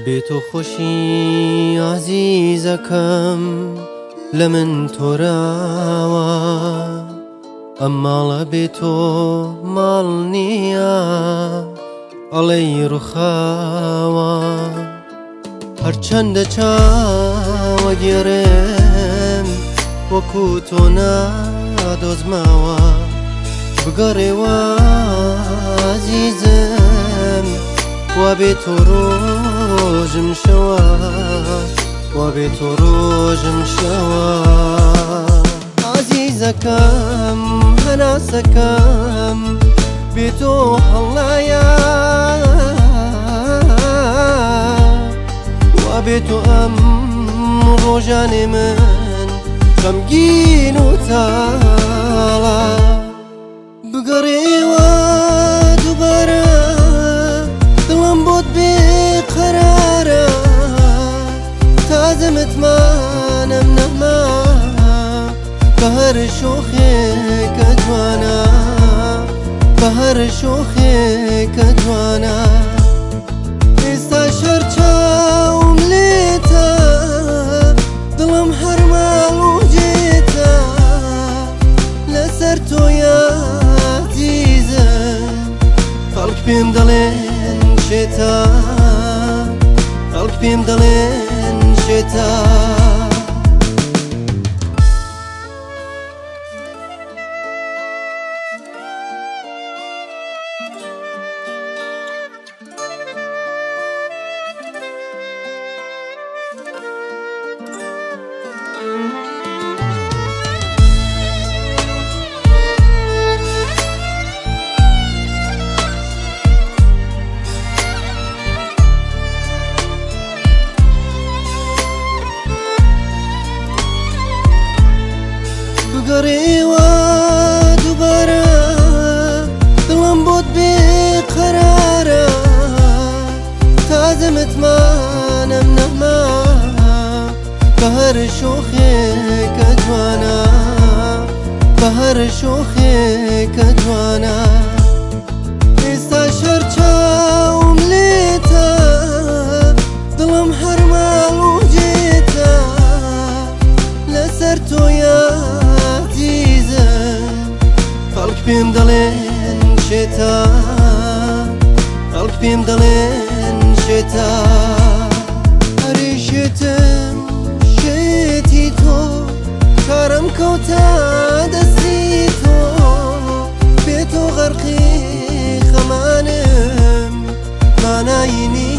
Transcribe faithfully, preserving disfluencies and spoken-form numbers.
بێتۆ خۆشی عەزیزەکەم لە من تۆراوە، ئەم ماڵە بێتۆ ماڵ نییە ئەڵەی ڕووخاوە. هەرچەندە چاوە گێڕێم وەکو تۆ نادۆزماوە، بگەڕێوە عەزیزم وا بێتۆ ڕۆژم شەوە، وا بێتۆ ڕۆژم شەوە. عەزیزەکەم هەناسەکەم بێتۆ هەڵایە، وا بێتۆ ئەم ڕۆژانێ من غەمگین و تاڵە. بگەڕێوە دووبارە دڵم بۆت بێقەرارە، تازە متمانەم نەما بە هەر شۆخێکە جوانە، بە هەر شۆخێکە جوانە. ئێستا شەر چاوم لێتە، دڵم هەر ماڵ و جێتە لەسەر تۆیە عەزیزم. خەڵک پێم دەڵێن شێتە، خەڵک پێم دەڵێن شێتە. بگەڕێوە دووبارە دڵم بۆت بێقەرارە، تازە متمانەم نەما بە هەر شۆخێکە جوانە، بە هەر شۆخێکە جوانە. ئێستا شەر چاوم لێتە، دڵم هەر ماڵ و جێتە لەسەر تۆیە عەزیزم. خەڵک پێم دەڵێن شێتە، خەڵک پێم دەڵێن شێتە. هەرێ شێتم شێتی تۆ، کارم کەوتە دەستی تۆ، بێتۆ غەرقی خەمانم مانایی